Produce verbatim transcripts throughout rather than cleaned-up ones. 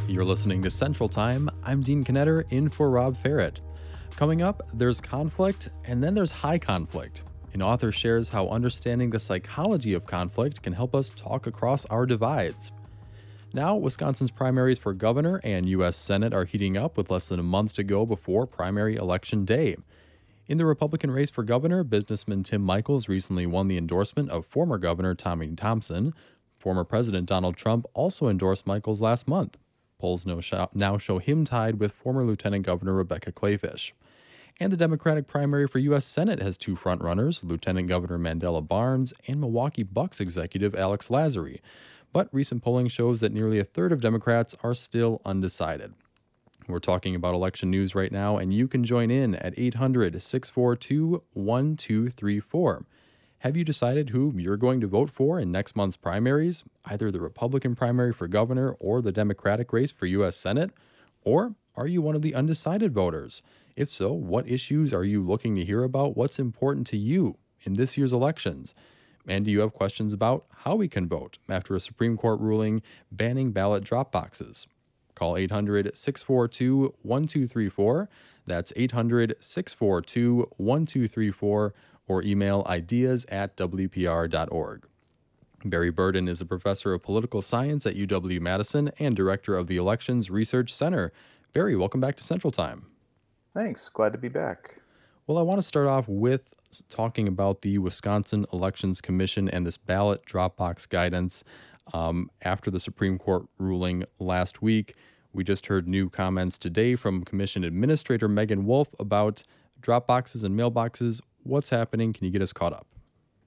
You're listening to Central Time. I'm Dean Knetter in for Rob Ferret. Coming up, there's conflict and then there's high conflict. An author shares how understanding the psychology of conflict can help us talk across our divides. Now, Wisconsin's primaries for governor and U S Senate are heating up with less than a month to go before primary election day. In the Republican race for governor, businessman Tim Michels recently won the endorsement of former Governor Tommy Thompson. Former President Donald Trump also endorsed Michels last month. Polls now show him tied with former Lieutenant Governor Rebecca Kleefisch. And the Democratic primary for U S Senate has two frontrunners, Lieutenant Governor Mandela Barnes and Milwaukee Bucks executive Alex Lazary. But recent polling shows that nearly a third of Democrats are still undecided. We're talking about election news right now, and you can join in at eight hundred, six four two, one two three four. Have you decided who you're going to vote for in next month's primaries, either the Republican primary for governor or the Democratic race for U S Senate? Or are you one of the undecided voters? If so, what issues are you looking to hear about? What's important to you in this year's elections? And do you have questions about how we can vote after a Supreme Court ruling banning ballot drop boxes? Call eight hundred, six four two, one two three four. That's eight hundred, six four two, one two three four, or email ideas at w p r dot org. Barry Burden is a professor of political science at U W-Madison and director of the Elections Research Center. Barry, welcome back to Central Time. Thanks. Glad to be back. Well, I want to start off with talking about the Wisconsin Elections Commission and this ballot drop box guidance. Um, after the Supreme Court ruling last week, we just heard new comments today from Commission Administrator Megan Wolf about drop boxes and mailboxes. What's happening? Can you get us caught up?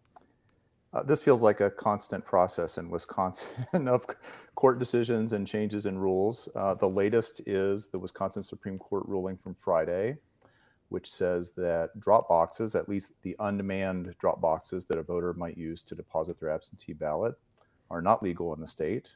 Uh, this feels like a constant process in Wisconsin of court decisions and changes in rules. Uh, the latest is the Wisconsin Supreme Court ruling from Friday, which says that drop boxes, at least the unmanned drop boxes that a voter might use to deposit their absentee ballot, are not legal in the state,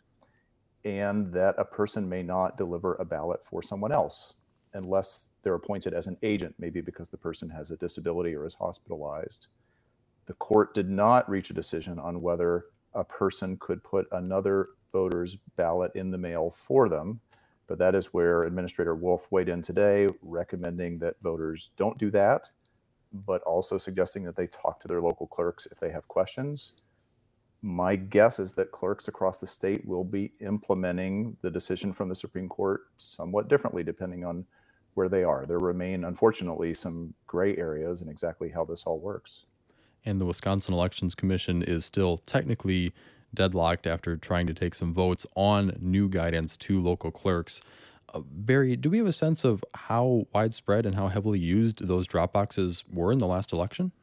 and that a person may not deliver a ballot for someone else unless they're appointed as an agent, maybe because the person has a disability or is hospitalized. The court did not reach a decision on whether a person could put another voter's ballot in the mail for them, but that is where Administrator Wolf weighed in today, recommending that voters don't do that, but also suggesting that they talk to their local clerks if they have questions. My guess is that clerks across the state will be implementing the decision from the Supreme Court somewhat differently depending on where they are. There remain, unfortunately, some gray areas in exactly how this all works. And the Wisconsin Elections Commission is still technically deadlocked after trying to take some votes on new guidance to local clerks. Uh, Barry, do we have a sense of how widespread and how heavily used those drop boxes were in the last election?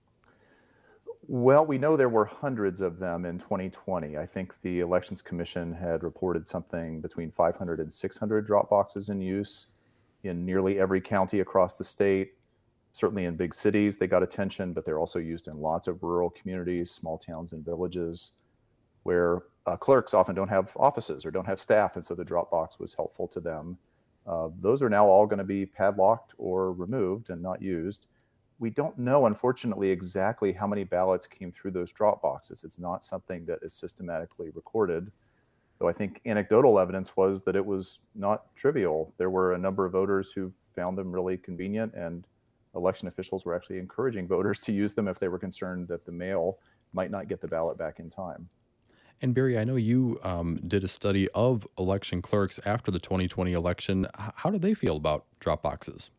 Well, we know there were hundreds of them in twenty twenty. I think the Elections Commission had reported something between five hundred and six hundred drop boxes in use in nearly every county across the state. Certainly in big cities, they got attention, but they're also used in lots of rural communities, small towns and villages, where uh, clerks often don't have offices or don't have staff, and so the drop box was helpful to them. Uh, those are now all going to be padlocked or removed and not used. We don't know, unfortunately, exactly how many ballots came through those drop boxes. It's not something that is systematically recorded, though I think anecdotal evidence was that it was not trivial. There were a number of voters who found them really convenient, and election officials were actually encouraging voters to use them if they were concerned that the mail might not get the ballot back in time. And Barry, I know you um, did a study of election clerks after the twenty twenty election. H- how did they feel about drop boxes?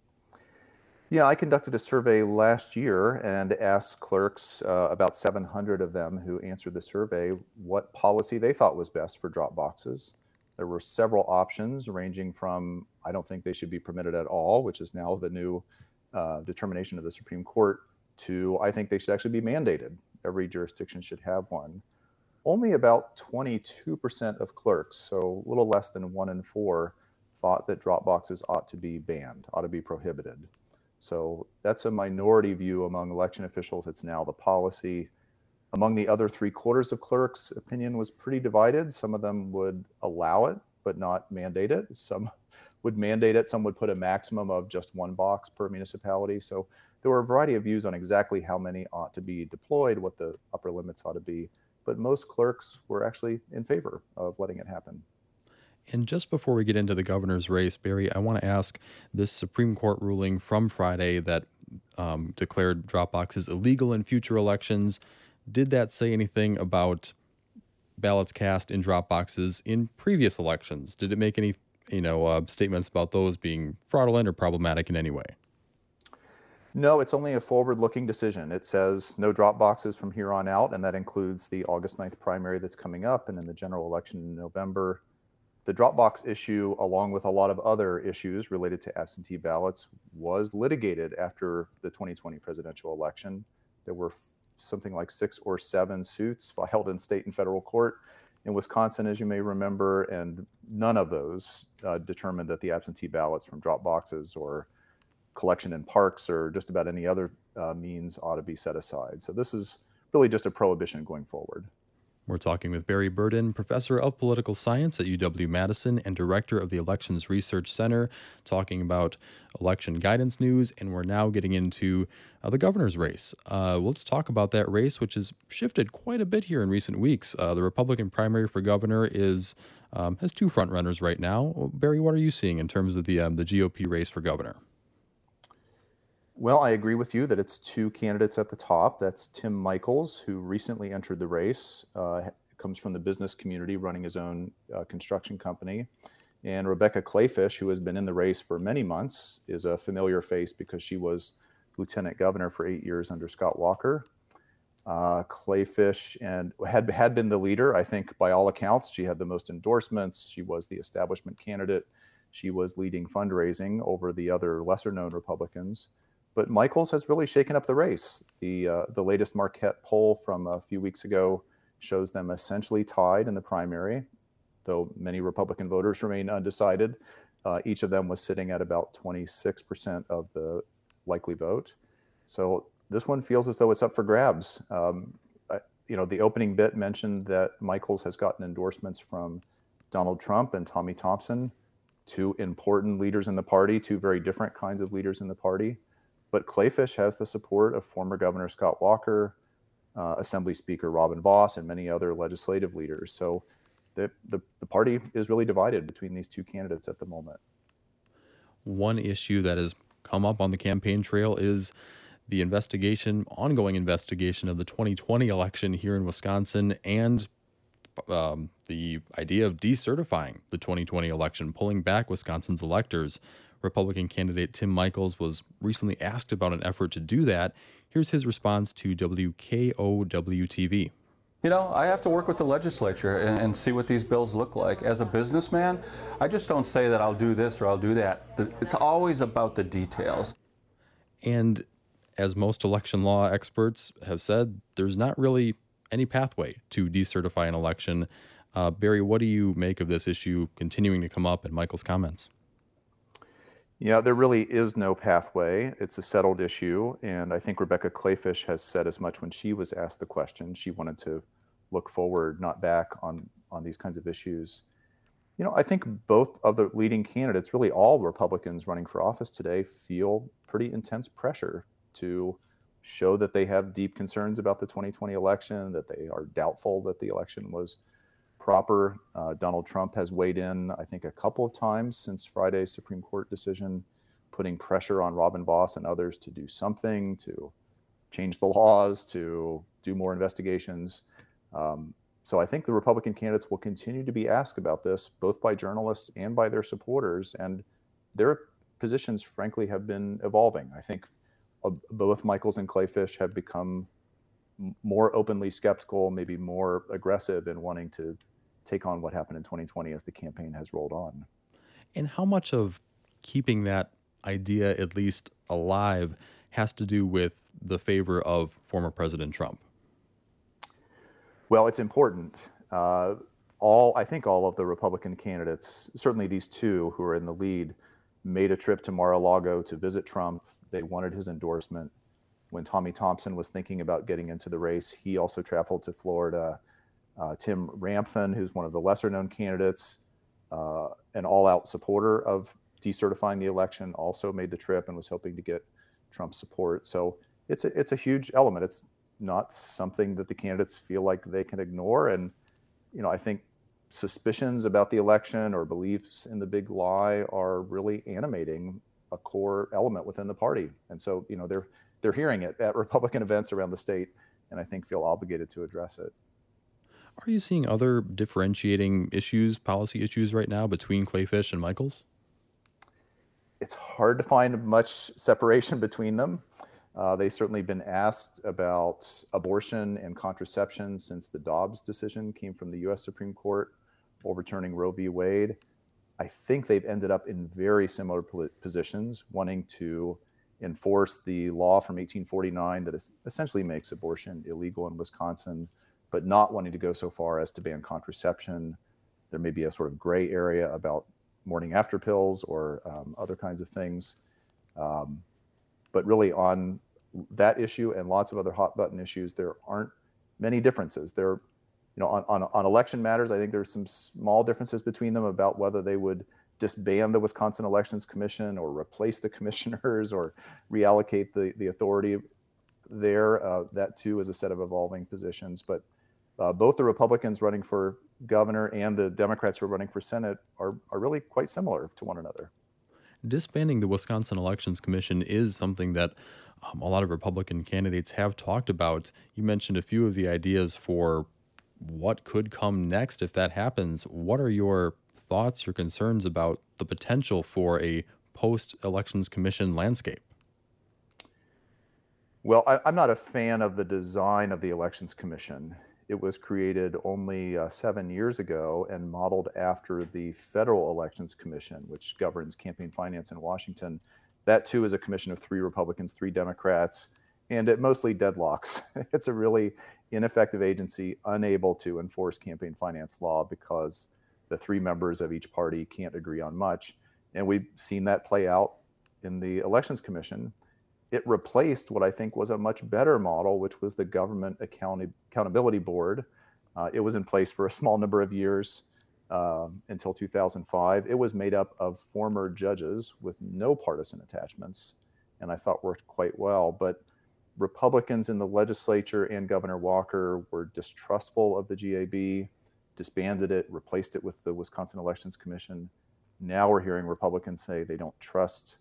Yeah, I conducted a survey last year and asked clerks, uh, about seven hundred of them who answered the survey, what policy they thought was best for drop boxes. There were several options ranging from, I don't think they should be permitted at all, which is now the new uh, determination of the Supreme Court, to I think they should actually be mandated. Every jurisdiction should have one. Only about twenty-two percent of clerks, so a little less than one in four, thought that drop boxes ought to be banned, ought to be prohibited. So that's a minority view among election officials. It's now the policy. Among the other three quarters of clerks, opinion was pretty divided. Some of them would allow it, but not mandate it. Some would mandate it. Some would put a maximum of just one box per municipality. So there were a variety of views on exactly how many ought to be deployed, what the upper limits ought to be. But most clerks were actually in favor of letting it happen. And just before we get into the governor's race, Barry, I want to ask this Supreme Court ruling from Friday that um, declared drop boxes illegal in future elections. Did that say anything about ballots cast in drop boxes in previous elections? Did it make any, you know, uh, statements about those being fraudulent or problematic in any way? No, it's only a forward-looking decision. It says no drop boxes from here on out, and that includes the August ninth primary that's coming up and in the general election in November. The Dropbox issue, along with a lot of other issues related to absentee ballots, was litigated after the twenty twenty presidential election. There were something like six or seven suits filed in state and federal court in Wisconsin, as you may remember, and none of those uh, determined that the absentee ballots from drop boxes or collection in parks or just about any other uh, means ought to be set aside. So this is really just a prohibition going forward. We're talking with Barry Burden, professor of political science at U W-Madison and director of the Elections Research Center, talking about election guidance news. And we're now getting into uh, the governor's race. Uh, let's talk about that race, which has shifted quite a bit here in recent weeks. Uh, the Republican primary for governor is um, has two frontrunners right now. Barry, what are you seeing in terms of the um, the G O P race for governor? Well, I agree with you that it's two candidates at the top. That's Tim Michels, who recently entered the race, uh, comes from the business community, running his own uh, construction company. And Rebecca Kleefisch, who has been in the race for many months, is a familiar face because she was lieutenant governor for eight years under Scott Walker. Uh, Kleefisch and had, had been the leader, I think, by all accounts. She had the most endorsements. She was the establishment candidate. She was leading fundraising over the other lesser-known Republicans. But Michels has really shaken up the race. The uh, the latest Marquette poll from a few weeks ago shows them essentially tied in the primary, though many Republican voters remain undecided. Uh, each of them was sitting at about twenty-six percent of the likely vote. So this one feels as though it's up for grabs. Um, I, you know, the opening bit mentioned that Michels has gotten endorsements from Donald Trump and Tommy Thompson, two important leaders in the party, two very different kinds of leaders in the party. But Kleefisch has the support of former Governor Scott Walker, uh, Assembly Speaker Robin Vos, and many other legislative leaders. So the, the, the party is really divided between these two candidates at the moment. One issue that has come up on the campaign trail is the investigation, ongoing investigation of the twenty twenty election here in Wisconsin, and um, the idea of decertifying the twenty twenty election, pulling back Wisconsin's electors. Republican candidate Tim Michels was recently asked about an effort to do that. Here's his response to W K O W T V. You know, I have to work with the legislature and, and see what these bills look like. As a businessman, I just don't say that I'll do this or I'll do that. The, it's always about the details. And as most election law experts have said, there's not really any pathway to decertify an election. Uh, Barry, what do you make of this issue continuing to come up in Michels' comments? Yeah, there really is no pathway. It's a settled issue. And I think Rebecca Kleefisch has said as much when she was asked the question. She wanted to look forward, not back on, on these kinds of issues. You know, I think both of the leading candidates, really all Republicans running for office today, feel pretty intense pressure to show that they have deep concerns about the twenty twenty election, that they are doubtful that the election was proper. Uh, Donald Trump has weighed in, I think, a couple of times since Friday's Supreme Court decision, putting pressure on Robin Vos and others to do something, to change the laws, to do more investigations. Um, so I think the Republican candidates will continue to be asked about this, both by journalists and by their supporters. And their positions, frankly, have been evolving. I think uh, both Michels and Kleefisch have become more openly skeptical, maybe more aggressive in wanting to take on what happened in twenty twenty as the campaign has rolled on. And how much of keeping that idea at least alive has to do with the favor of former President Trump? Well, it's important. Uh, all I think all of the Republican candidates, certainly these two who are in the lead, made a trip to Mar-a-Lago to visit Trump. They wanted his endorsement. When Tommy Thompson was thinking about getting into the race, he also traveled to Florida. Uh, Tim Ramthun, who's one of the lesser-known candidates, uh, an all-out supporter of decertifying the election, also made the trip and was hoping to get Trump's support. So it's a, it's a huge element. It's not something that the candidates feel like they can ignore. And, you know, I think suspicions about the election or beliefs in the big lie are really animating a core element within the party. And so, you know, they're they're hearing it at Republican events around the state, and I think feel obligated to address it. Are you seeing other differentiating issues, policy issues right now between Kleefisch and Michaels? It's hard to find much separation between them. Uh, they've certainly been asked about abortion and contraception since the Dobbs decision came from the U S Supreme Court overturning Roe v. Wade. I think they've ended up in very similar positions, wanting to enforce the law from eighteen forty-nine that is, essentially makes abortion illegal in Wisconsin, but not wanting to go so far as to ban contraception. There may be a sort of gray area about morning after pills or um, other kinds of things. Um, but really on that issue and lots of other hot button issues, there aren't many differences. There, you know, on, on, on election matters, I think there's some small differences between them about whether they would disband the Wisconsin Elections Commission or replace the commissioners or reallocate the, the authority there. Uh, that too is a set of evolving positions. But uh, both the Republicans running for governor and the Democrats who are running for Senate are, are really quite similar to one another. Disbanding the Wisconsin Elections Commission is something that um, a lot of Republican candidates have talked about. You mentioned a few of the ideas for what could come next if that happens. What are your thoughts or concerns about the potential for a post-elections commission landscape? Well, I, I'm not a fan of the design of the Elections Commission. It was created only uh, seven years ago and modeled after the Federal Elections Commission, which governs campaign finance in Washington. That too is a commission of three Republicans, three Democrats, and it mostly deadlocks. It's a really ineffective agency, unable to enforce campaign finance law because the three members of each party can't agree on much. And we've seen that play out in the Elections Commission. It replaced what I think was a much better model, which was the Government Account- Accountability Board. Uh, it was in place for a small number of years uh, until two thousand five. It was made up of former judges with no partisan attachments, and I thought worked quite well. But Republicans in the legislature and Governor Walker were distrustful of the G A B, disbanded it, replaced it with the Wisconsin Elections Commission. Now we're hearing Republicans say they don't trust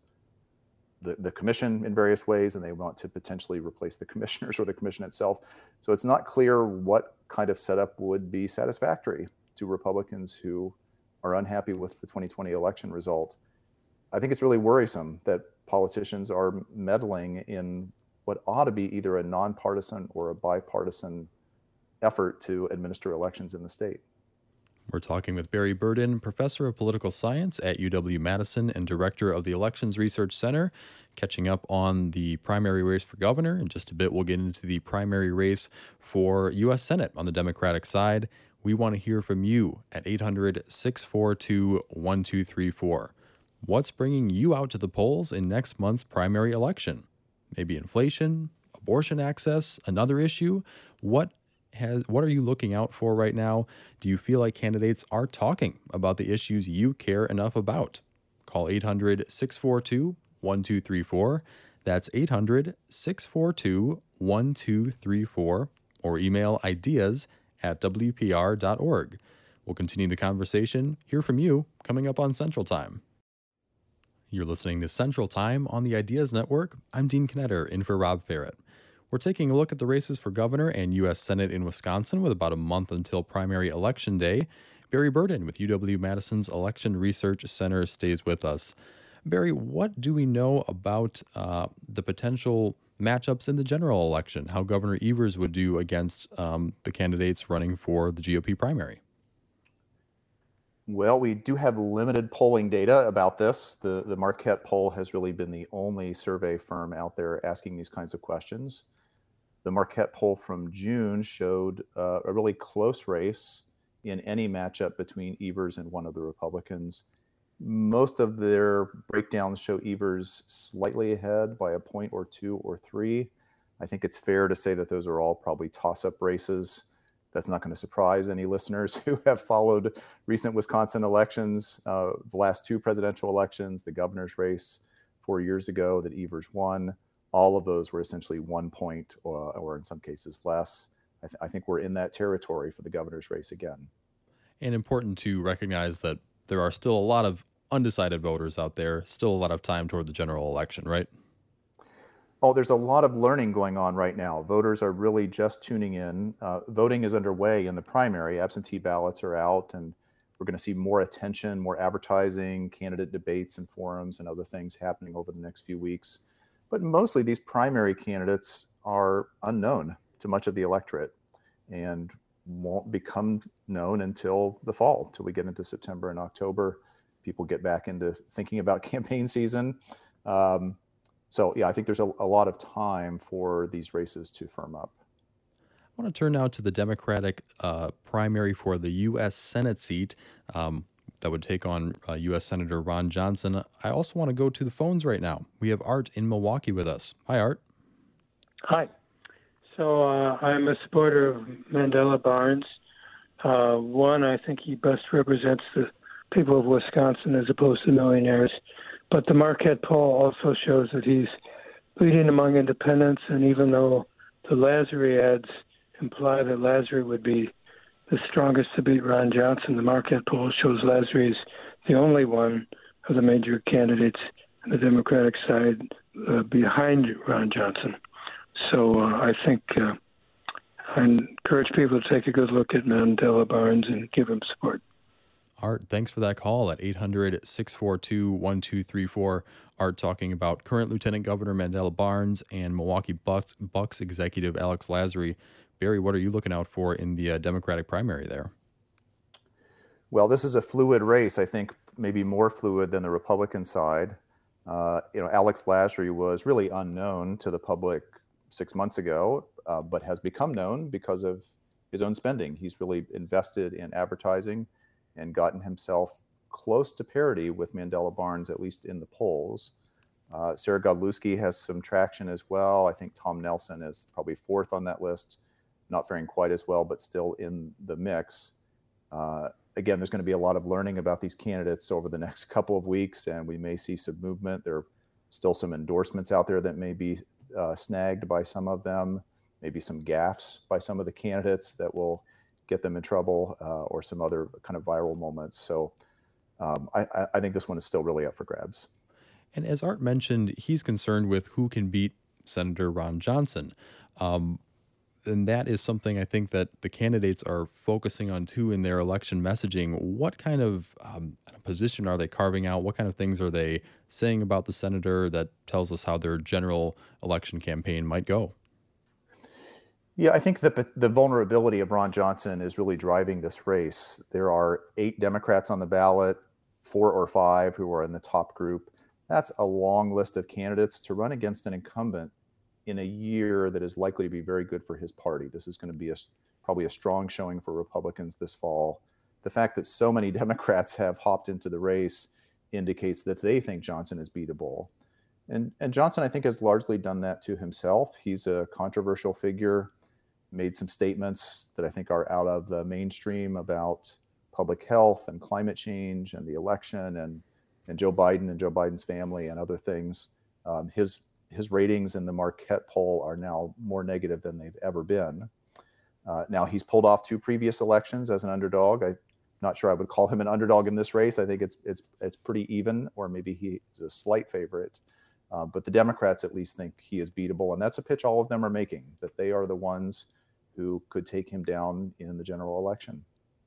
The, the commission in various ways, and they want to potentially replace the commissioners or the commission itself. So it's not clear what kind of setup would be satisfactory to Republicans who are unhappy with the twenty twenty election result. I think it's really worrisome that politicians are meddling in what ought to be either a nonpartisan or a bipartisan effort to administer elections in the state. We're talking with Barry Burden, professor of political science at U W-Madison and director of the Elections Research Center, catching up on the primary race for governor. In just a bit, we'll get into the primary race for U S Senate on the Democratic side. We want to hear from you at eight hundred, six four two, one two three four. What's bringing you out to the polls in next month's primary election? Maybe inflation, abortion access, another issue? What Has, what are you looking out for right now? Do you feel like candidates are talking about the issues you care enough about? Call eight hundred, six four two, one two three four. That's eight hundred, six four two, one two three four, or email ideas at w p r dot org. We'll continue the conversation, hear from you, coming up on Central Time. You're listening to Central Time on the Ideas Network. I'm Dean Knetter, in for Rob Ferret. We're taking a look at the races for governor and U S Senate in Wisconsin with about a month until primary election day. Barry Burden with U W-Madison's Election Research Center stays with us. Barry, what do we know about uh, the potential matchups in the general election, how Governor Evers would do against um, the candidates running for the G O P primary? Well, we do have limited polling data about this. The, the Marquette poll has really been the only survey firm out there asking these kinds of questions. The Marquette poll from June showed uh, a really close race in any matchup between Evers and one of the Republicans. Most of their breakdowns show Evers slightly ahead by a point or two or three. I think it's fair to say that those are all probably toss-up races. That's not going to surprise any listeners who have followed recent Wisconsin elections, uh, the last two presidential elections, the governor's race four years ago that Evers won. All of those were essentially one point or, or in some cases less. I, th- I think we're in that territory for the governor's race again. And important to recognize that there are still a lot of undecided voters out there, still a lot of time toward the general election, right? Oh, there's a lot of learning going on right now. Voters are really just tuning in. Uh, voting is underway in the primary. Absentee ballots are out, and we're going to see more attention, more advertising, candidate debates and forums and other things happening over the next few weeks. But mostly these primary candidates are unknown to much of the electorate and won't become known until the fall, until we get into September and October. People get back into thinking about campaign season. Um, So yeah, I think there's a, a lot of time for these races to firm up. I want to turn now to the Democratic uh, primary for the U S. Senate seat um, that would take on uh, U S. Senator Ron Johnson. I also want to go to the phones right now. We have Art in Milwaukee with us. Hi, Art. Hi. So uh, I'm a supporter of Mandela Barnes. Uh, one, I think he best represents the people of Wisconsin as opposed to millionaires. But the Marquette poll also shows that he's leading among independents, and even though the Lazary ads imply that Lazary would be the strongest to beat Ron Johnson, the Marquette poll shows Lazary is the only one of the major candidates on the Democratic side uh, behind Ron Johnson. So uh, I think uh, I encourage people to take a good look at Mandela Barnes and give him support. Art, thanks for that call at eight hundred, six four two, one two three four. Art talking about current Lieutenant Governor Mandela Barnes and Milwaukee Bucks, Bucks executive Alex Lazary. Barry, what are you looking out for in the uh, Democratic primary there? Well, this is a fluid race, I think maybe more fluid than the Republican side. Uh, you know, Alex Lazary was really unknown to the public six months ago, uh, but has become known because of his own spending. He's really invested in advertising and gotten himself close to parity with Mandela Barnes, at least in the polls. Uh, Sarah Godlewski has some traction as well. I think Tom Nelson is probably fourth on that list, not faring quite as well, but still in the mix. Uh, again, there's going to be a lot of learning about these candidates over the next couple of weeks, and we may see some movement. There are still some endorsements out there that may be uh, snagged by some of them, maybe some gaffes by some of the candidates that will get them in trouble, uh, or some other kind of viral moments. So um, I, I think this one is still really up for grabs. And as Art mentioned, he's concerned with who can beat Senator Ron Johnson. Um, and that is something I think that the candidates are focusing on too in their election messaging. What kind of um, position are they carving out? What kind of things are they saying about the senator that tells us how their general election campaign might go? Yeah, I think that the vulnerability of Ron Johnson is really driving this race. There are eight Democrats on the ballot, four or five who are in the top group. That's a long list of candidates to run against an incumbent in a year that is likely to be very good for his party. This is going to be a, probably a strong showing for Republicans this fall. The fact that so many Democrats have hopped into the race indicates that they think Johnson is beatable. And, and Johnson, I think, has largely done that to himself. He's a controversial figure, made some statements that I think are out of the mainstream about public health and climate change and the election and, and Joe Biden and Joe Biden's family and other things. Um, his his ratings in the Marquette poll are now more negative than they've ever been. Uh, now, he's pulled off two previous elections as an underdog. I'm not sure I would call him an underdog in this race. I think it's it's it's pretty even, or maybe he's a slight favorite. Uh, but the Democrats at least think he is beatable, and that's a pitch all of them are making, that they are the ones who could take him down in the general election.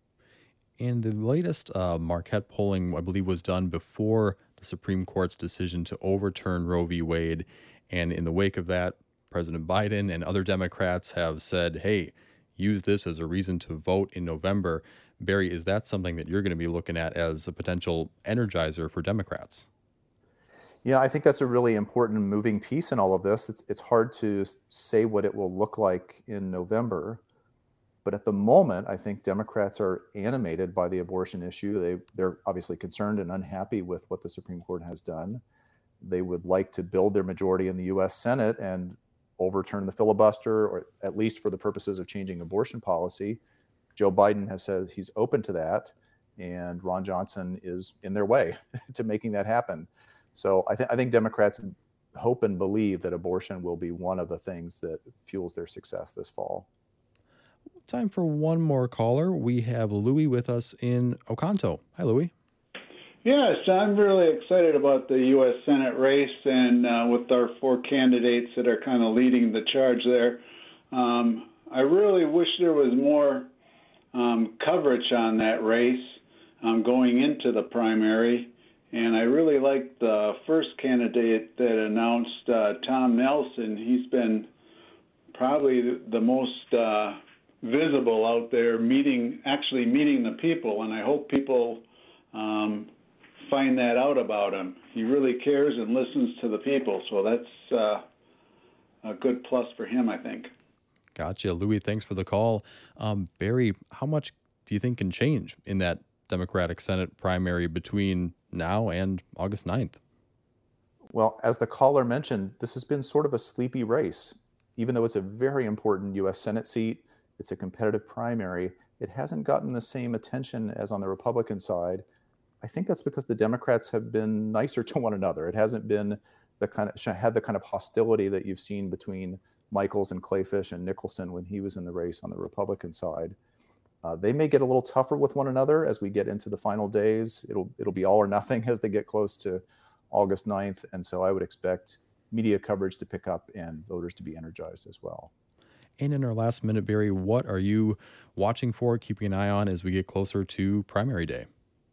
And the latest uh, Marquette polling, I believe, was done before the Supreme Court's decision to overturn Roe v. Wade. And in the wake of that, President Biden and other Democrats have said, hey, use this as a reason to vote in November. Barry, is that something that you're going to be looking at as a potential energizer for Democrats? Yeah, I think that's a really important moving piece in all of this. It's it's hard to say what it will look like in November. But at the moment, I think Democrats are animated by the abortion issue. They, they're obviously concerned and unhappy with what the Supreme Court has done. They would like to build their majority in the U S Senate and overturn the filibuster, or at least for the purposes of changing abortion policy. Joe Biden has said he's open to that, and Ron Johnson is in their way to making that happen. So I, th- I think Democrats hope and believe that abortion will be one of the things that fuels their success this fall. Time for one more caller. We have Louis with us in Oconto. Hi, Louis. Yes, I'm really excited about the U S Senate race and uh, with our four candidates that are kind of leading the charge there. Um, I really wish there was more um, coverage on that race um, going into the primary. And I really like the first candidate that announced, uh, Tom Nelson. He's been probably the, the most uh, visible out there, meeting, actually meeting the people. And I hope people um, find that out about him. He really cares and listens to the people. So that's uh, a good plus for him, I think. Gotcha. Louis, thanks for the call. Um, Barry, how much do you think can change in that Democratic Senate primary between now and August ninth? Well, as the caller mentioned, this has been sort of a sleepy race. Even though it's a very important U S Senate seat, it's a competitive primary, it hasn't gotten the same attention as on the Republican side. I think that's because the Democrats have been nicer to one another. It hasn't been the kind of had the kind of hostility that you've seen between Michaels and Clayfish and Nicholson when he was in the race on the Republican side. Uh, they may get a little tougher with one another as we get into the final days. It'll it'll be all or nothing as they get close to August ninth, and so I would expect media coverage to pick up and voters to be energized as well. And in our last minute, Barry, what are you watching for, keeping an eye on as we get closer to primary day?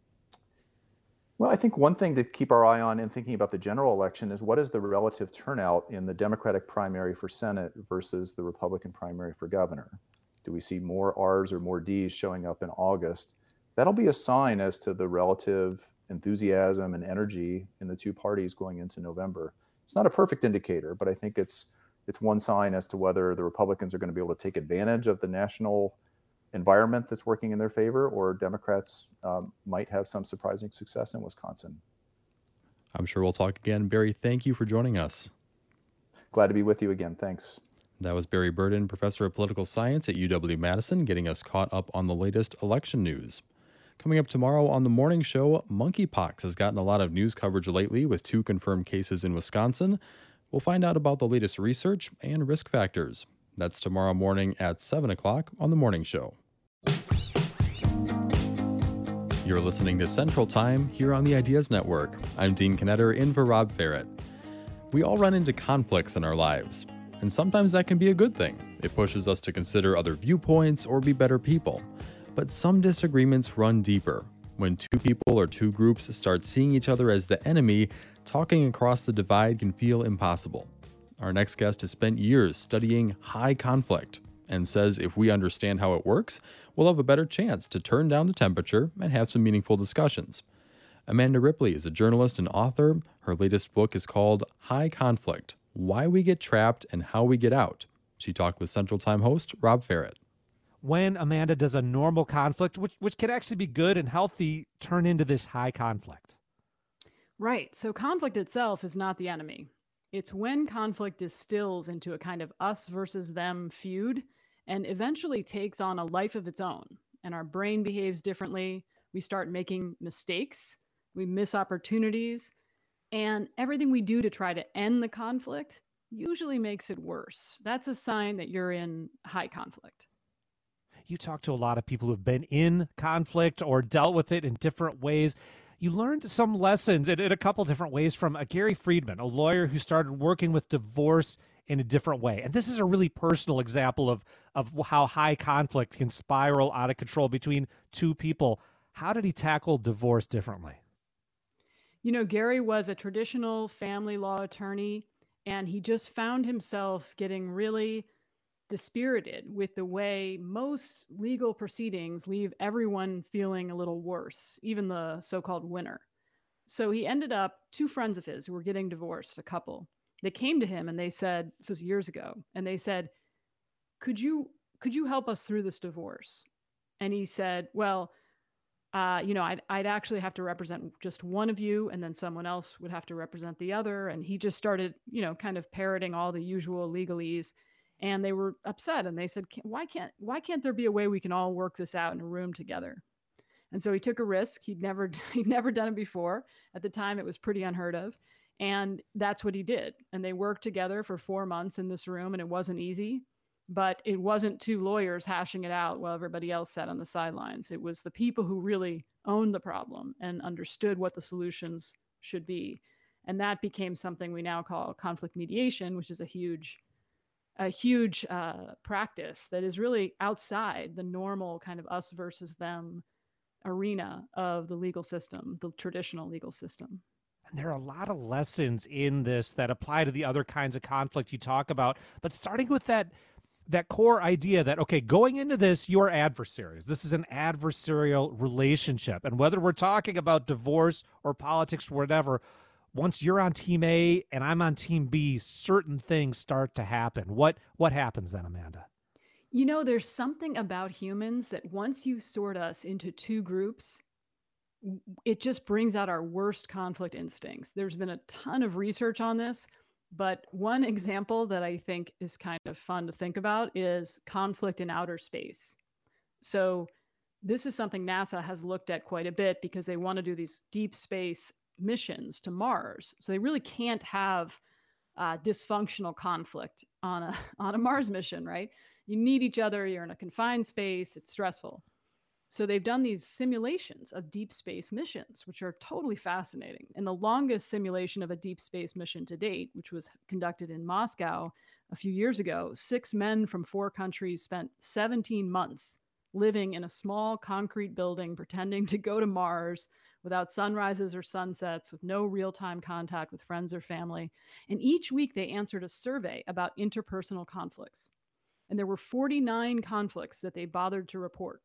Well, I think one thing to keep our eye on in thinking about the general election is what is the relative turnout in the Democratic primary for Senate versus the Republican primary for governor? Do we see more R's or more D's showing up in August? That'll be a sign as to the relative enthusiasm and energy in the two parties going into November. It's not a perfect indicator, but I think it's it's one sign as to whether the Republicans are going to be able to take advantage of the national environment that's working in their favor, or Democrats um, might have some surprising success in Wisconsin. I'm sure we'll talk again. Barry, thank you for joining us. Glad to be with you again. Thanks. That was Barry Burden, professor of political science at U W-Madison, getting us caught up on the latest election news. Coming up tomorrow on the morning show, monkeypox has gotten a lot of news coverage lately with two confirmed cases in Wisconsin. We'll find out about the latest research and risk factors. That's tomorrow morning at seven o'clock on the morning show. You're listening to Central Time here on the Ideas Network. I'm Dean Knetter in for Rob Ferret. We all run into conflicts in our lives, and sometimes that can be a good thing. It pushes us to consider other viewpoints or be better people. But some disagreements run deeper. When two people or two groups start seeing each other as the enemy, talking across the divide can feel impossible. Our next guest has spent years studying high conflict and says if we understand how it works, we'll have a better chance to turn down the temperature and have some meaningful discussions. Amanda Ripley is a journalist and author. Her latest book is called High Conflict: Why We Get Trapped and How We Get Out. She talked with Central Time host Rob Ferret. When, Amanda, does a normal conflict, which which can actually be good and healthy, turn into this high conflict? Right. So conflict itself is not the enemy. It's when conflict distills into a kind of us versus them feud and eventually takes on a life of its own. And our brain behaves differently. We start making mistakes. We miss opportunities. And everything we do to try to end the conflict usually makes it worse. That's a sign that you're in high conflict. You talk to a lot of people who've been in conflict or dealt with it in different ways. You learned some lessons in, in a couple different ways from uh, Gary Friedman, a lawyer who started working with divorce in a different way. And this is a really personal example of, of how high conflict can spiral out of control between two people. How did he tackle divorce differently? You know, Gary was a traditional family law attorney, and he just found himself getting really dispirited with the way most legal proceedings leave everyone feeling a little worse, even the so-called winner. So he ended up, two friends of his who were getting divorced, a couple, they came to him and they said, this was years ago, and they said, could you could you help us through this divorce? And he said, well, uh, you know, I'd, I'd actually have to represent just one of you, and then someone else would have to represent the other. And he just started, you know, kind of parroting all the usual legalese. And they were upset, and they said, why can't why can't there be a way we can all work this out in a room together? And so he took a risk. He'd never he'd never done it before. At the time, it was pretty unheard of. And that's what he did. And they worked together for four months in this room, and it wasn't easy. But it wasn't two lawyers hashing it out while everybody else sat on the sidelines. It was the people who really owned the problem and understood what the solutions should be. And that became something we now call conflict mediation, which is a huge, a huge uh, practice that is really outside the normal kind of us versus them arena of the legal system, the traditional legal system. And there are a lot of lessons in this that apply to the other kinds of conflict you talk about. But starting with that, that core idea that, okay, going into this, you're adversaries. This is an adversarial relationship. And whether we're talking about divorce or politics or whatever, once you're on team A and I'm on team B, certain things start to happen. What what happens then, Amanda? You know, there's something about humans that once you sort us into two groups, it just brings out our worst conflict instincts. There's been a ton of research on this, but one example that I think is kind of fun to think about is conflict in outer space. So this is something NASA has looked at quite a bit because they want to do these deep space missions to Mars. So they really can't have uh, dysfunctional conflict on a, on a Mars mission, right? You need each other, you're in a confined space, it's stressful. So they've done these simulations of deep space missions, which are totally fascinating. And the longest simulation of a deep space mission to date, which was conducted in Moscow a few years ago, six men from four countries spent seventeen months living in a small concrete building, pretending to go to Mars without sunrises or sunsets, with no real-time contact with friends or family. And each week they answered a survey about interpersonal conflicts. And there were forty-nine conflicts that they bothered to report.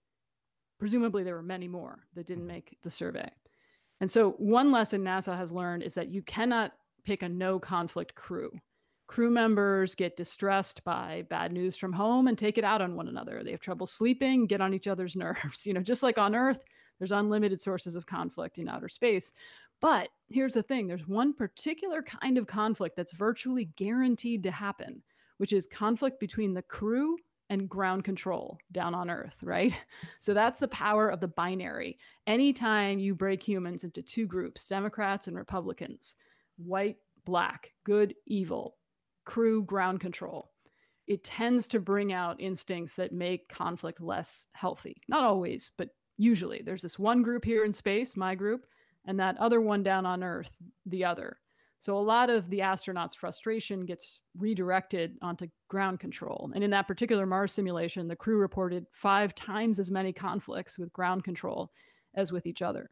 Presumably there were many more that didn't make the survey. And so one lesson NASA has learned is that you cannot pick a no conflict crew. Crew members get distressed by bad news from home and take it out on one another. They have trouble sleeping, get on each other's nerves. You know, just like on Earth, there's unlimited sources of conflict in outer space. But here's the thing, there's one particular kind of conflict that's virtually guaranteed to happen, which is conflict between the crew and ground control down on Earth, right? So that's the power of the binary. Anytime you break humans into two groups, Democrats and Republicans, white, black, good, evil, crew, ground control, it tends to bring out instincts that make conflict less healthy. Not always, but usually. There's this one group here in space, my group, and that other one down on Earth, the other. So a lot of the astronauts' frustration gets redirected onto ground control. And in that particular Mars simulation, the crew reported five times as many conflicts with ground control as with each other.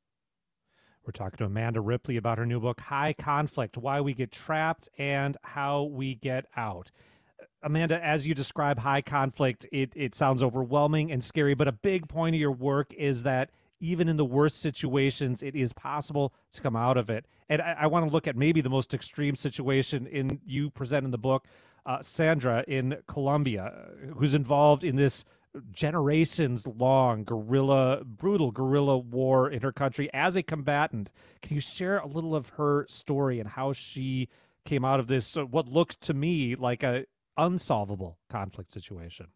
We're talking to Amanda Ripley about her new book, High Conflict, Why We Get Trapped and How We Get Out. Amanda, as you describe high conflict, it, it sounds overwhelming and scary, but a big point of your work is that even in the worst situations, it is possible to come out of it. And I, I want to look at maybe the most extreme situation in you present in the book, uh, Sandra in Colombia, who's involved in this generations-long guerrilla, brutal guerrilla war in her country as a combatant. Can you share a little of her story and how she came out of this, uh, what looked to me like a unsolvable conflict situation?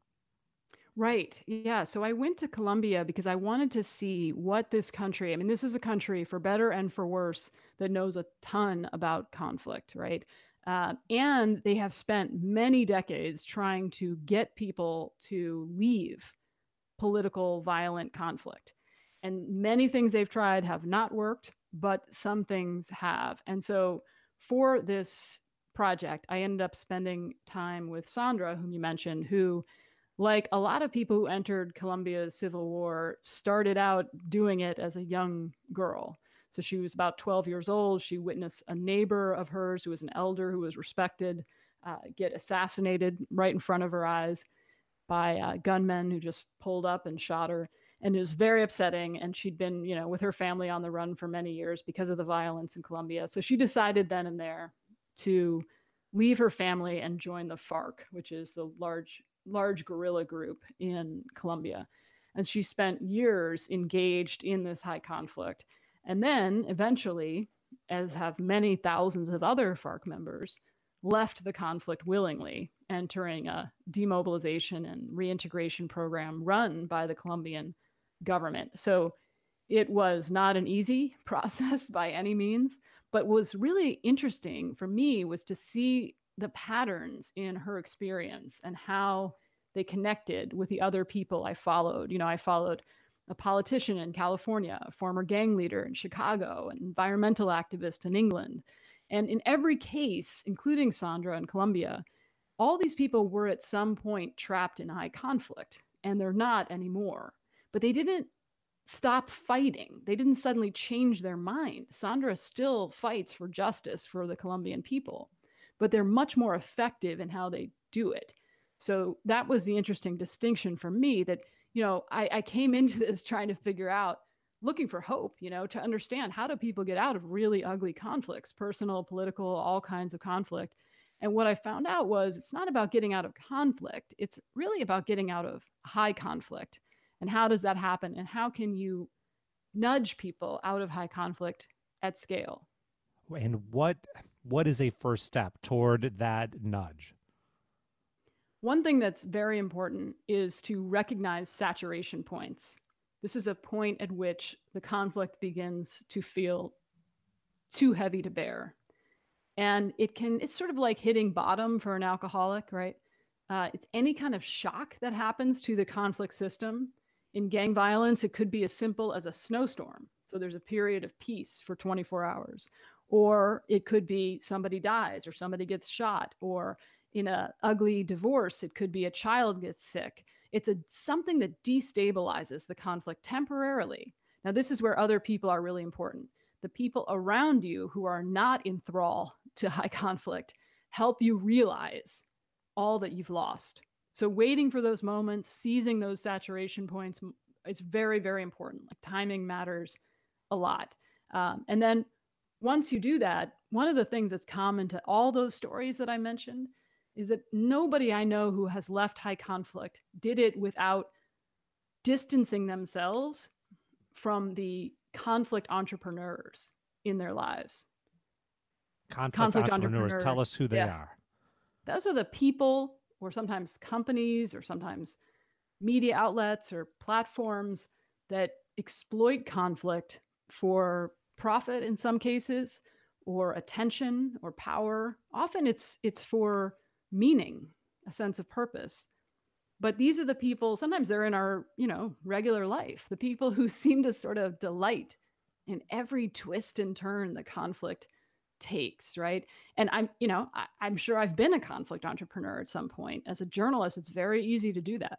Right. Yeah. So I went to Colombia because I wanted to see what this country, I mean, this is a country, for better and for worse, that knows a ton about conflict, right? Uh, and they have spent many decades trying to get people to leave political, violent conflict. And many things they've tried have not worked, but some things have. And so for this project, I ended up spending time with Sandra, whom you mentioned, who, like a lot of people who entered Colombia's civil war, started out doing it as a young girl. So she was about twelve years old. She witnessed a neighbor of hers who was an elder, who was respected, uh, get assassinated right in front of her eyes by uh, gunmen who just pulled up and shot her. And it was very upsetting. And she'd been, you know, with her family on the run for many years because of the violence in Colombia. So she decided then and there to leave her family and join the FARC, which is the large large guerrilla group in Colombia. And she spent years engaged in this high conflict. And then eventually, as have many thousands of other FARC members, left the conflict willingly, entering a demobilization and reintegration program run by the Colombian government. So it was not an easy process by any means, but what was really interesting for me was to see the patterns in her experience and how they connected with the other people I followed. You know, I followed a politician in California, a former gang leader in Chicago, an environmental activist in England. And in every case, including Sandra in Colombia, all these people were at some point trapped in high conflict, and they're not anymore. But they didn't stop fighting. They didn't suddenly change their mind. Sandra still fights for justice for the Colombian people, but they're much more effective in how they do it. So that was the interesting distinction for me, that, you know, I, I came into this trying to figure out, looking for hope, you know, to understand, how do people get out of really ugly conflicts, personal, political, all kinds of conflict. And what I found out was, it's not about getting out of conflict. It's really about getting out of high conflict. And how does that happen? And how can you nudge people out of high conflict at scale? And what what is a first step toward that nudge? One thing that's very important is to recognize saturation points. This is a point at which the conflict begins to feel too heavy to bear. And it can, it's sort of like hitting bottom for an alcoholic, right? Uh, it's any kind of shock that happens to the conflict system. In gang violence, it could be as simple as a snowstorm. So there's a period of peace for twenty-four hours. Or it could be somebody dies, or somebody gets shot, or in an ugly divorce, it could be a child gets sick. It's a something that destabilizes the conflict temporarily. Now, this is where other people are really important. The people around you who are not in thrall to high conflict help you realize all that you've lost. So waiting for those moments, seizing those saturation points, is very, very important. Like, timing matters a lot. Um, and then once you do that, one of the things that's common to all those stories that I mentioned is that nobody I know who has left high conflict did it without distancing themselves from the conflict entrepreneurs in their lives. Conflict, Conflict entrepreneurs, entrepreneurs. tell us who they Yeah. are. Those are the people, or sometimes companies, or sometimes media outlets or platforms, that exploit conflict for profit in some cases, or attention or power. Often it's it's for meaning, a sense of purpose. But these are the people, sometimes they're in our, you know, regular life, the people who seem to sort of delight in every twist and turn the conflict takes, right? And I'm, you know, I, I'm sure I've been a conflict entrepreneur at some point. As a journalist, it's very easy to do that.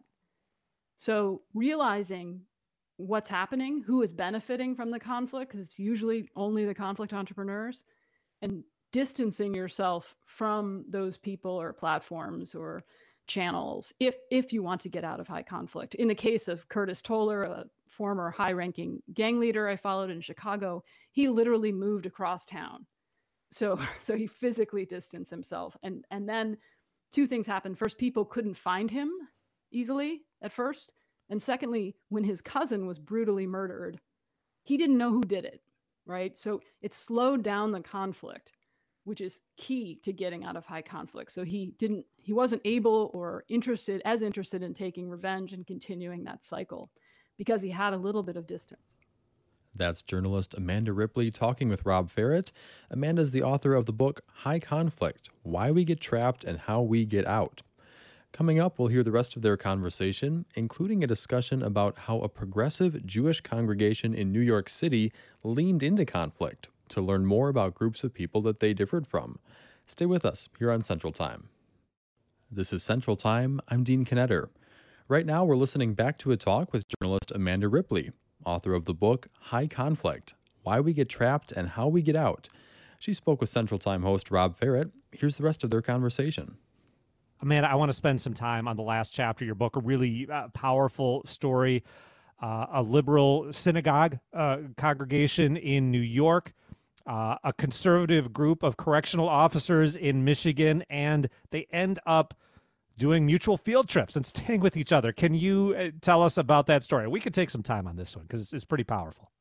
So realizing what's happening, who is benefiting from the conflict, because it's usually only the conflict entrepreneurs, and distancing yourself from those people or platforms or channels if if you want to get out of high conflict. In the case of Curtis Toller, a former high-ranking gang leader I followed in Chicago, he literally moved across town. So so he physically distanced himself. And and then two things happened. First, people couldn't find him easily at first. And secondly, when his cousin was brutally murdered, he didn't know who did it, right? So it slowed down the conflict, which is key to getting out of high conflict. So he didn't, he wasn't able or interested, as interested in taking revenge and continuing that cycle, because he had a little bit of distance. That's journalist Amanda Ripley talking with Rob Ferret. Amanda is the author of the book High Conflict: Why We Get Trapped and How We Get Out. Coming up, we'll hear the rest of their conversation, including a discussion about how a progressive Jewish congregation in New York City leaned into conflict to learn more about groups of people that they differed from. Stay with us here on Central Time. This is Central Time. I'm Dean Knetter. Right now, we're listening back to a talk with journalist Amanda Ripley, author of the book High Conflict: Why We Get Trapped and How We Get Out. She spoke with Central Time host Rob Ferret. Here's the rest of their conversation. Amanda, I want to spend some time on the last chapter of your book, a really uh, powerful story, uh, a liberal synagogue uh, congregation in New York, uh, a conservative group of correctional officers in Michigan, and they end up doing mutual field trips and staying with each other. Can you uh, tell us about that story? We could take some time on this one because it's, it's pretty powerful.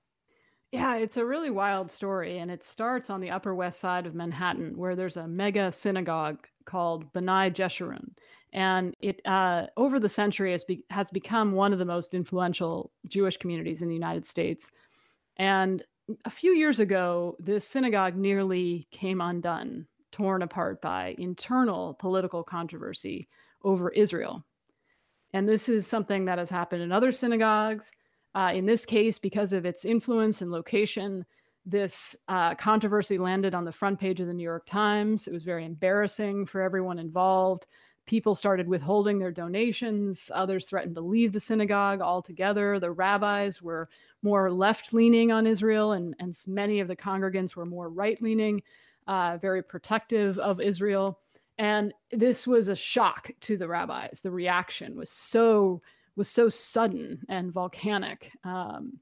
Yeah, it's a really wild story, and it starts on the Upper West Side of Manhattan, where there's a mega synagogue called B'nai Jeshurun, and it uh, over the century has, be- has become one of the most influential Jewish communities in the United States. And a few years ago, this synagogue nearly came undone, torn apart by internal political controversy over Israel. And this is something that has happened in other synagogues. Uh, in this case, because of its influence and location, this uh, controversy landed on the front page of the New York Times. It was very embarrassing for everyone involved. People started withholding their donations. Others threatened to leave the synagogue altogether. The rabbis were more left-leaning on Israel, and, and many of the congregants were more right-leaning, uh, very protective of Israel. And this was a shock to the rabbis. The reaction was so was so sudden and volcanic. Um,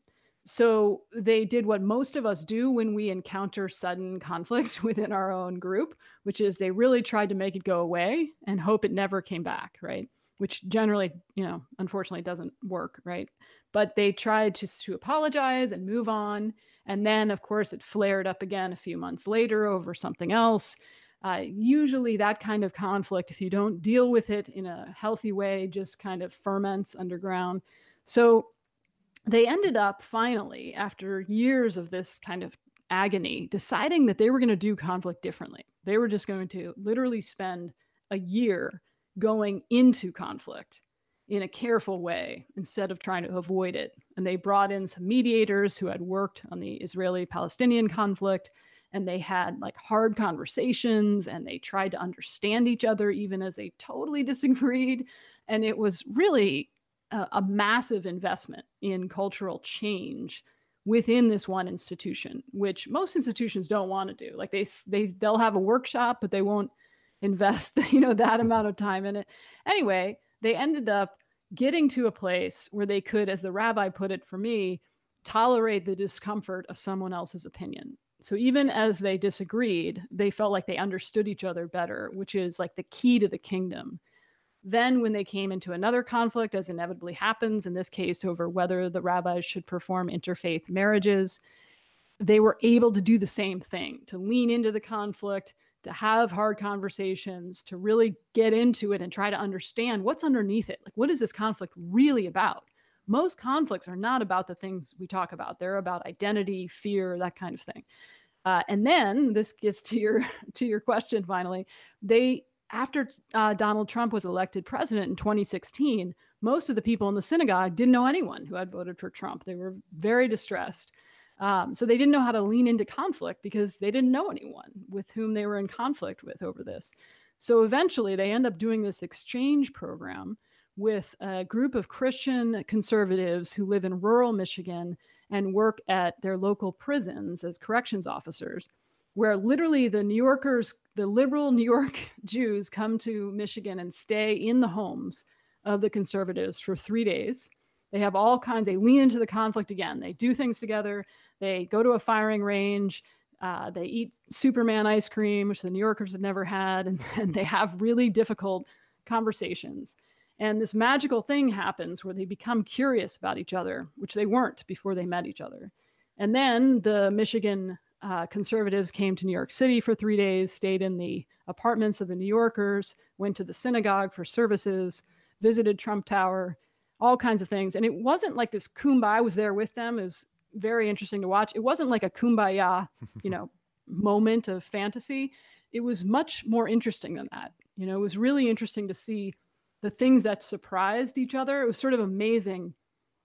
so they did what most of us do when we encounter sudden conflict within our own group, which is they really tried to make it go away and hope it never came back, right? Which generally, you know, unfortunately doesn't work, right? But they tried to, to apologize and move on. And then, of course, it flared up again a few months later over something else. Uh, usually that kind of conflict, if you don't deal with it in a healthy way, just kind of ferments underground. So they ended up finally, after years of this kind of agony, deciding that they were going to do conflict differently. They were just going to literally spend a year going into conflict in a careful way instead of trying to avoid it. And they brought in some mediators who had worked on the Israeli-Palestinian conflict, and they had like hard conversations, and they tried to understand each other even as they totally disagreed. And it was really a, a massive investment in cultural change within this one institution, which most institutions don't want to do. Like they, they, they'll have a workshop, but they won't invest, you know, that amount of time in it. Anyway, they ended up getting to a place where they could, as the rabbi put it for me, tolerate the discomfort of someone else's opinion. So even as they disagreed, they felt like they understood each other better, which is like the key to the kingdom. Then when they came into another conflict, as inevitably happens, in this case over whether the rabbis should perform interfaith marriages, they were able to do the same thing, to lean into the conflict, to have hard conversations, to really get into it and try to understand what's underneath it. Like, what is this conflict really about? Most conflicts are not about the things we talk about. They're about identity, fear, that kind of thing. Uh, and then this gets to your to your question finally. They, after uh, Donald Trump was elected president in twenty sixteen, most of the people in the synagogue didn't know anyone who had voted for Trump. They were very distressed. Um, so they didn't know how to lean into conflict because they didn't know anyone with whom they were in conflict with over this. So eventually they end up doing this exchange program with a group of Christian conservatives who live in rural Michigan and work at their local prisons as corrections officers, where literally the New Yorkers, the liberal New York Jews come to Michigan and stay in the homes of the conservatives for three days. They have all kinds, they lean into the conflict again. They do things together. They go to a firing range. Uh, they eat Superman ice cream, which the New Yorkers had never had. And, and they have really difficult conversations. And this magical thing happens where they become curious about each other, which they weren't before they met each other. And then the Michigan uh, conservatives came to New York City for three days, stayed in the apartments of the New Yorkers, went to the synagogue for services, visited Trump Tower, all kinds of things. And it wasn't like this kumbaya. I was there with them. It was very interesting to watch. It wasn't like a kumbaya, you know, moment of fantasy. It was much more interesting than that. You know, it was really interesting to see the things that surprised each other. It was sort of amazing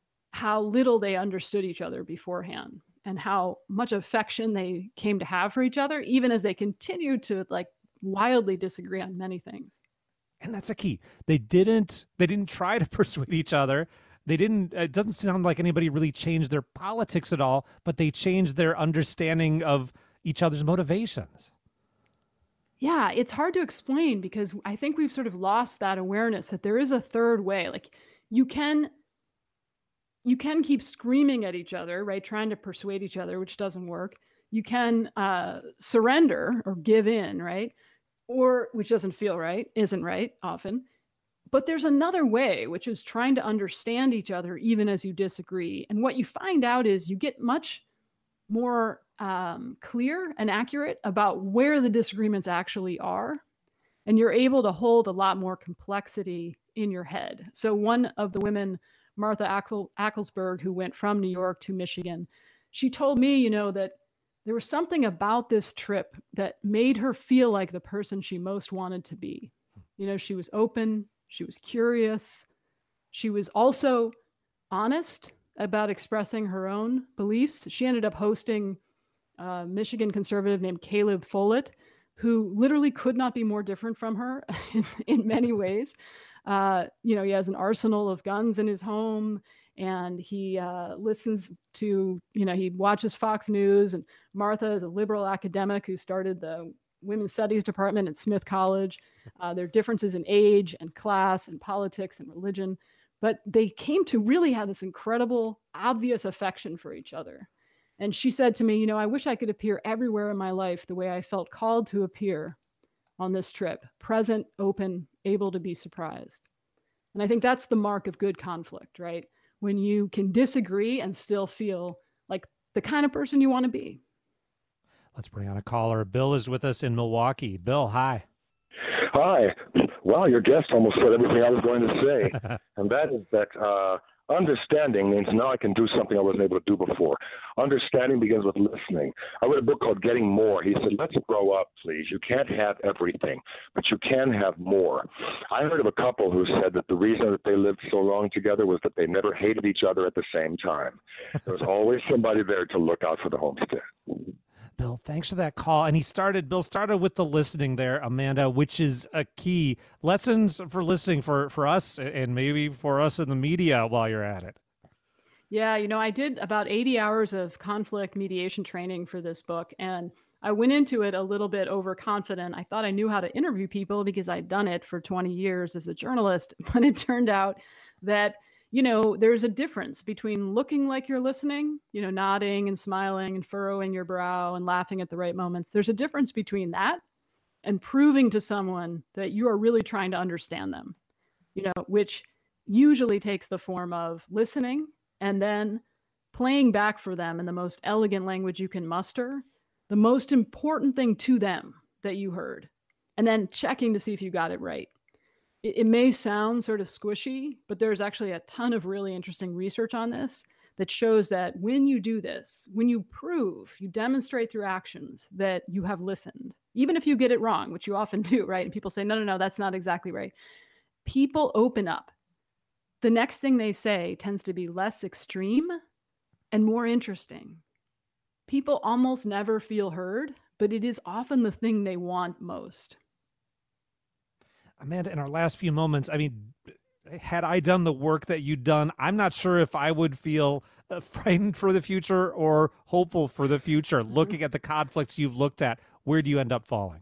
how little they understood each other beforehand and how much affection they came to have for each other, even as they continued to like wildly disagree on many things. And that's a key. They didn't, they didn't try to persuade each other. They didn't, it doesn't sound like anybody really changed their politics at all, but they changed their understanding of each other's motivations. Yeah, it's hard to explain because I think we've sort of lost that awareness that there is a third way. Like you can, you can keep screaming at each other, right? Trying to persuade each other, which doesn't work. You can uh, surrender or give in, right? Or which doesn't feel right, isn't right often. But there's another way, which is trying to understand each other even as you disagree. And what you find out is you get much more um, clear and accurate about where the disagreements actually are. And you're able to hold a lot more complexity in your head. So one of the women, Martha Ackel, Ackelsberg, who went from New York to Michigan, she told me, you know, that There was something about this trip that made her feel like the person she most wanted to be. You know, she was open, she was curious, she was also honest about expressing her own beliefs. She ended up hosting a Michigan conservative named Caleb Follett, who literally could not be more different from her in, in many ways. Uh, you know, he has an arsenal of guns in his home, and he uh, listens to, you know, he watches Fox News. And Martha is a liberal academic who started the Women's Studies Department at Smith College. Uh, there are differences in age and class and politics and religion, but they came to really have this incredible, obvious affection for each other. And she said to me, you know, I wish I could appear everywhere in my life the way I felt called to appear on this trip: present, open, able to be surprised. And I think that's the mark of good conflict, right? When you can disagree and still feel like the kind of person you want to be. Let's bring on a caller. Bill is with us in Milwaukee. Bill, hi. Hi. Well, your guest almost said everything I was going to say, and that is that uh, understanding means now I can do something I wasn't able to do before. Understanding begins with listening. I read a book called Getting More. He said, let's grow up, please. You can't have everything, but you can have more. I heard of a couple who said that the reason that they lived so long together was that they never hated each other at the same time. There was always somebody there to look out for the homestead. Bill, thanks for that call. And he started, Bill started with the listening there, Amanda, which is a key. Lessons for listening for, for us and maybe for us in the media while you're at it. Yeah, you know, I did about eighty hours of conflict mediation training for this book, and I went into it a little bit overconfident. I thought I knew how to interview people because I'd done it for twenty years as a journalist, but it turned out that, you know, there's a difference between looking like you're listening, you know, nodding and smiling and furrowing your brow and laughing at the right moments. There's a difference between that and proving to someone that you are really trying to understand them, you know, which usually takes the form of listening and then playing back for them in the most elegant language you can muster, the most important thing to them that you heard, and then checking to see if you got it right. It, it may sound sort of squishy, but there's actually a ton of really interesting research on this that shows that when you do this, when you prove, you demonstrate through actions that you have listened, even if you get it wrong, which you often do, right? And people say, no, no, no, that's not exactly right. People open up. The next thing they say tends to be less extreme and more interesting. People almost never feel heard, but it is often the thing they want most. Amanda, in our last few moments, I mean, had I done the work that you'd done, I'm not sure if I would feel uh, frightened for the future or hopeful for the future. Mm-hmm. Looking at the conflicts you've looked at, where do you end up falling?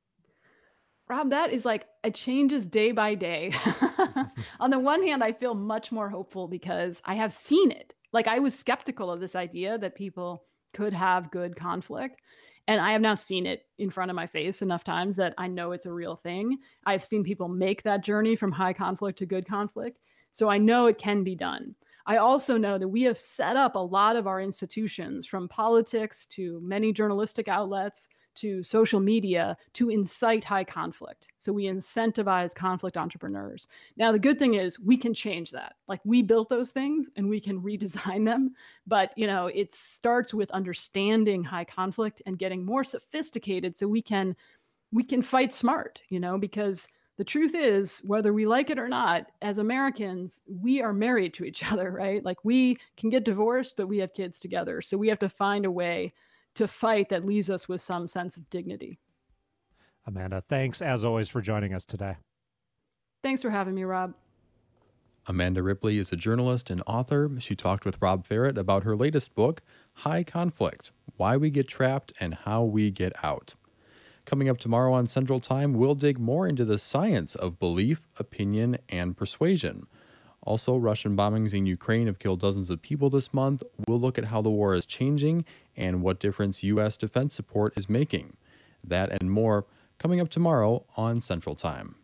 Rob, that is like, it changes day by day. On the one hand, I feel much more hopeful because I have seen it. Like, I was skeptical of this idea that people could have good conflict. And I have now seen it in front of my face enough times that I know it's a real thing. I've seen people make that journey from high conflict to good conflict. So I know it can be done. I also know that we have set up a lot of our institutions, from politics to many journalistic outlets to social media, to incite high conflict. So we incentivize conflict entrepreneurs. Now, the good thing is we can change that. Like, we built those things and we can redesign them. But, you know, it starts with understanding high conflict and getting more sophisticated so we can we can fight smart, you know, because the truth is, whether we like it or not, as Americans, we are married to each other, right? Like, we can get divorced, but we have kids together. So we have to find a way to fight that leaves us with some sense of dignity. Amanda, thanks as always for joining us today. Thanks for having me, Rob. Amanda Ripley is a journalist and author. She talked with Rob Ferret about her latest book, High Conflict: Why We Get Trapped and How We Get Out. Coming up tomorrow on Central Time, we'll dig more into the science of belief, opinion, and persuasion. Also, Russian bombings in Ukraine have killed dozens of people this month. We'll look at how the war is changing and what difference U S defense support is making. That and more coming up tomorrow on Central Time.